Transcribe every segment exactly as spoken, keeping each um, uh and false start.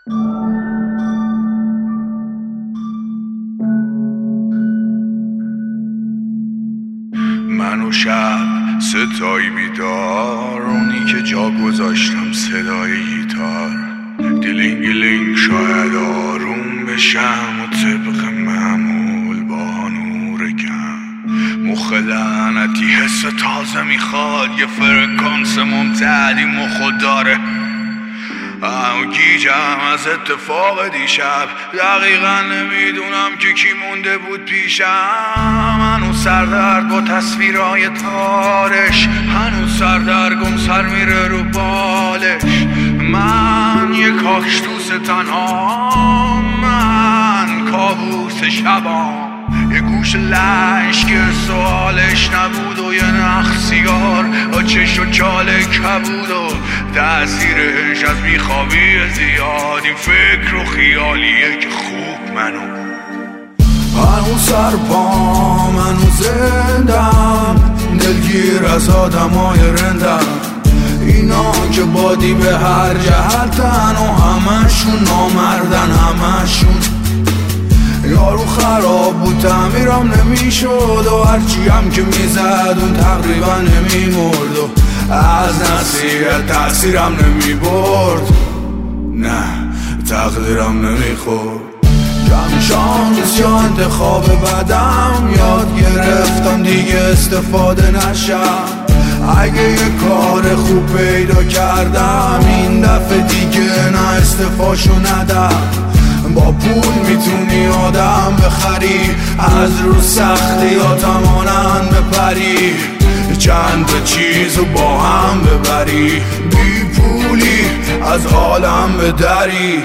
من و شب ستایی بیدار، اونی که جا گذاشتم صدای گیتار. دیلینگ لینگ شاید آروم بشم و طبق معمول با نور کم. مخ لعنتی حس تازه میخواد، یه فرکانس ممتدی مخو داره. اما گیجم از اتفاق دیشب، دقیقا نمیدونم که کی مونده بود پیشم. هنوز سردرد با تصویرهای تارش، هنوز سردرگم سر میره رو بالش. من یه کاکشتوس تنها، من کابوس شبام. یه گوش لش که سوالش نبود و یه نخ سیگار با چش و چال کبود و تأثیرش از بیخوابی زیاد. این فکر و خیالیه که خوب منو هنوز سر پام، هنوز زندم، دلگیر از آدمای رندم. اینا که بادی به هر جهتن و همشون نامردن، همشون یارو خراب بود تعمیرم نمیشد و هرچی هم که میزد اون تقریبا نمیمرد و از نصیحت تأثیرم نمیبرد، نه تقدیرم نمیخورد. کم شانس یا انتخاب بدم، یاد گرفتم دیگه استفاده نشم. اگه یه کار خوب پیدا کردم این دفعه دیگه نه استفاشو ندم. با پول میتونی آدم بخری، از رو سختیاتم آنن بپری. چند تا چیزو با هم ببری، بی پولی از عالم بدری.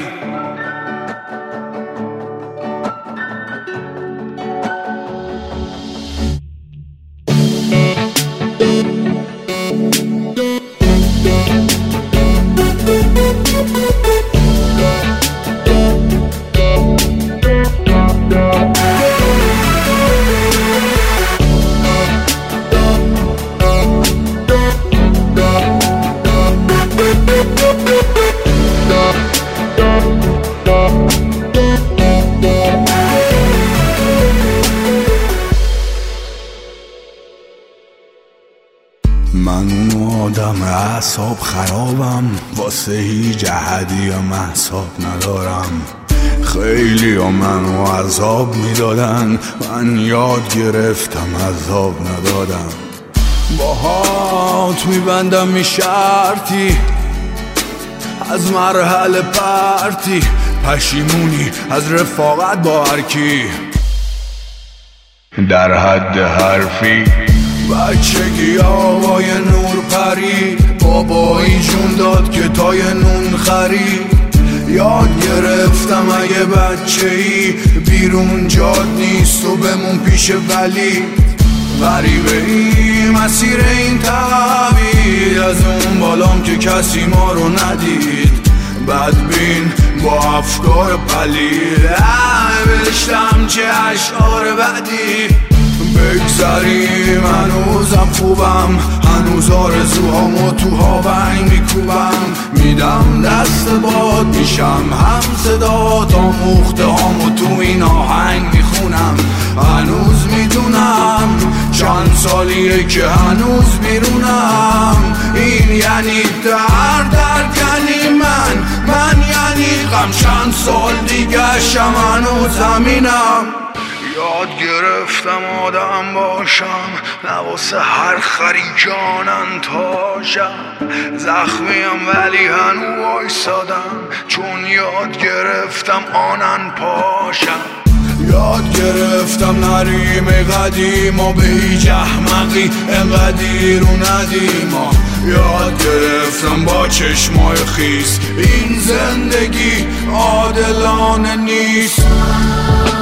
من اون آدم اعصاب خرابم، واسه هیچ احدی هم احساب ندارم. خیلی ها منو عذاب میدادن، من یاد گرفتم عذاب ندادم. باهات میبندم میشرتی از مرحله پرتی، پشیمونی از رفاقت با هرکی در حد حرفی. بچگی آقای نور پری، بابایی جون داد که تای نون خرید. یاد گرفتم اگه بچه ای بیرون جاد نیست و بمون پیش ولی. غریبه ای مسیر این تبعید، از اون بالام که کسی ما رو ندید. بدبین با افکار پلید، نوشتم چه اشعار بدی. بگذریم هنوزم خوبم، هنوز آرزوهامو تو هاونگ میکوبم. میدم دست باد میشم هم صدا، تا موخته هامو تو این آهنگ میخونم. هنوز میدونم چند سالیه که هنوز بیرونم. این یعنی در درد یعنی من، من یعنی غم. چند سال دیگه شم هنوز زمینم. یاد گرفتم آدم باشم، نه واسه هر خری جانن تاشم. زخمیم ولی هنو وایسادم، چون یاد گرفتم آنن پاشم. یاد گرفتم نریم قدیم و به هیچ احمقی انقدی رو ندیم. یاد گرفتم با چشمای خیس این زندگی عادلانه نیست.